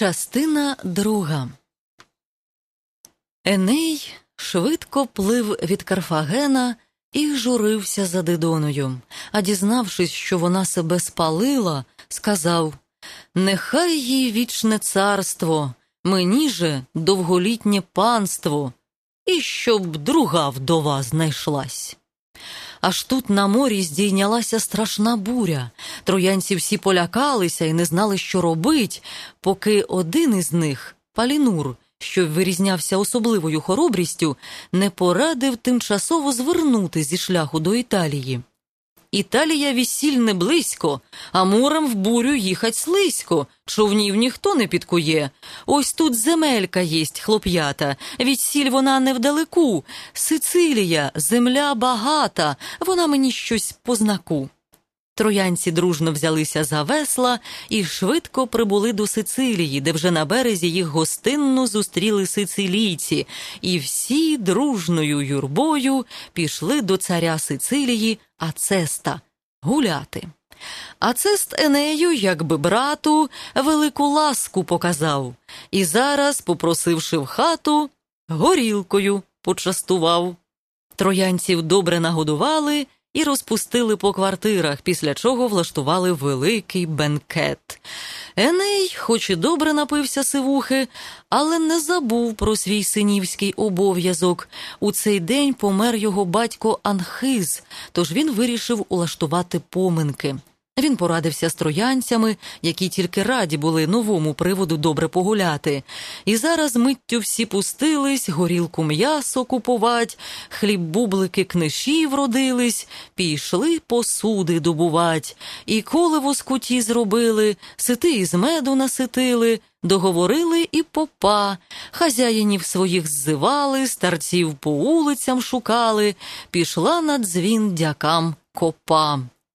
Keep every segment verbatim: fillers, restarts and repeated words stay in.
Частина друга. Еней швидко плив від Карфагена і журився за Дидоною, а дізнавшись, що вона себе спалила, сказав: «Нехай їй вічне царство, мені же довголітнє панство, і щоб друга вдова знайшлась». Аж тут на морі здійнялася страшна буря. Троянці всі полякалися і не знали, що робить, поки один із них, Палінур, що вирізнявся особливою хоробрістю, не порадив тимчасово звернути зі шляху до Італії. «Італія вісіль не близько, а морем в бурю їхать слизько, човнів ніхто не підкує. Ось тут земелька єсть, хлоп'ята, відсіль вона невдалеку. Сицилія, земля багата, вона мені щось по знаку». Троянці дружно взялися за весла і швидко прибули до Сицилії, де вже на березі їх гостинно зустріли сицилійці, і всі дружною юрбою пішли до царя Сицилії Ацеста гуляти. Ацест Енею, якби брату, велику ласку показав, і зараз, попросивши в хату, горілкою почастував. Троянців добре нагодували і розпустили по квартирах, після чого влаштували великий бенкет. Еней, хоч і добре напився сивухи, але не забув про свій синівський обов'язок. У цей день помер його батько Анхиз, тож він вирішив улаштувати поминки. Він порадився з троянцями, які тільки раді були новому приводу добре погуляти. І зараз миттю всі пустились, горілку м'ясо купувать, хліб-бублики книшів родились, пішли посуди добувать. І коливо з куті зробили, сити із меду наситили, договорили і попа. Хазяїнів своїх ззивали, старців по улицям шукали, пішла на дзвін дякам копа.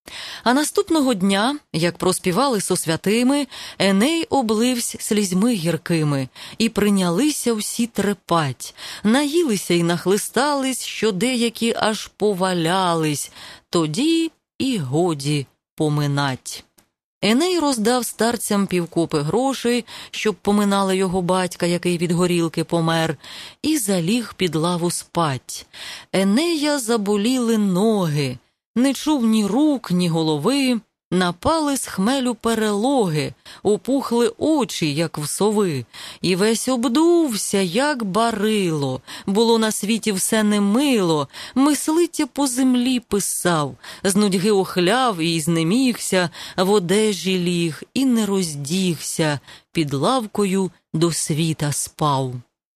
А наступного дня, як проспівали со святими, Еней обливсь слізьми гіркими, і прийнялися всі трепать. Наїлися й нахлистались, що деякі аж повалялись, тоді і годі поминать. Еней роздав старцям півкопи грошей, щоб поминали його батька, який від горілки помер, і заліг під лаву спать. Енея заболіли ноги, не чув ні рук, ні голови, напали з хмелю перелоги, опухли очі, як в сови, і весь обдувся, як барило. Було на світі все немило, мислиття по землі писав, з нудьги охляв і знемігся, в одежі ліг і не роздігся, під лавкою до світа спав.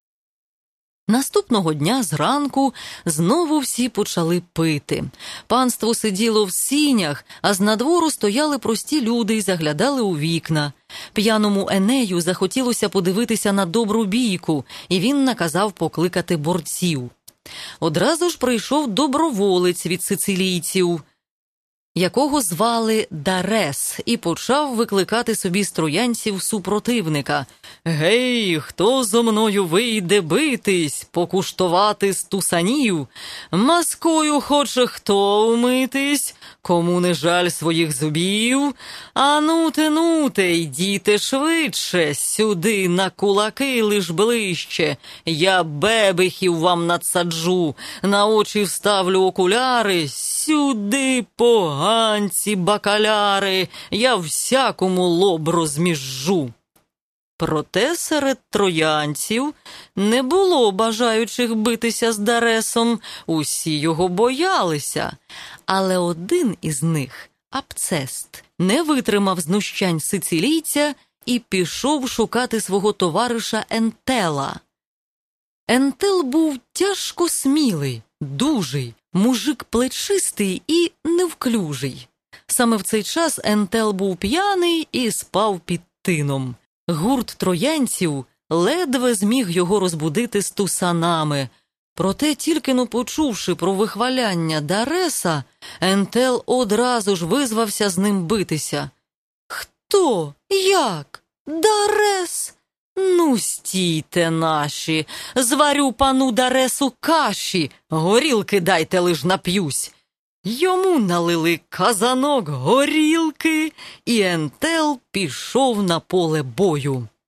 Наступного дня зранку знову всі почали пити. Панство сиділо в сінях, а з надвору стояли прості люди й заглядали у вікна. П'яному Енею захотілося подивитися на добру бійку, і він наказав покликати борців. Одразу ж прийшов доброволець від сицилійців, якого звали Дарес, і почав викликати собі з троянців супротивника. «Гей, хто зо мною вийде битись, покуштувати стусанів? Маскою хоче хто умитись? Кому не жаль своїх зубів? А нуте, нуте, йдіте швидше, сюди на кулаки лиш ближче. Я бебехів вам надсаджу, на очі вставлю окуляри, сюди, поганці бакаляри, я всякому лоб розміжжу». Проте серед троянців не було бажаючих битися з Даресом, усі його боялися. Але один із них, Апцест, не витримав знущань сицилійця і пішов шукати свого товариша Ентела. Ентел був тяжко смілий, дужий, мужик плечистий і невклюжий. Саме в цей час Ентел був п'яний і спав під тином. Гурт троянців ледве зміг його розбудити стусанами. Проте, тільки-но почувши про вихваляння Дареса, Ентел одразу ж визвався з ним битися. «Хто? Як? Дарес? Ну, стійте наші, зварю пану Даресу каші, горілки дайте лиш нап'юсь». Йому налили казанок горілки, і Ентел пішов на поле бою.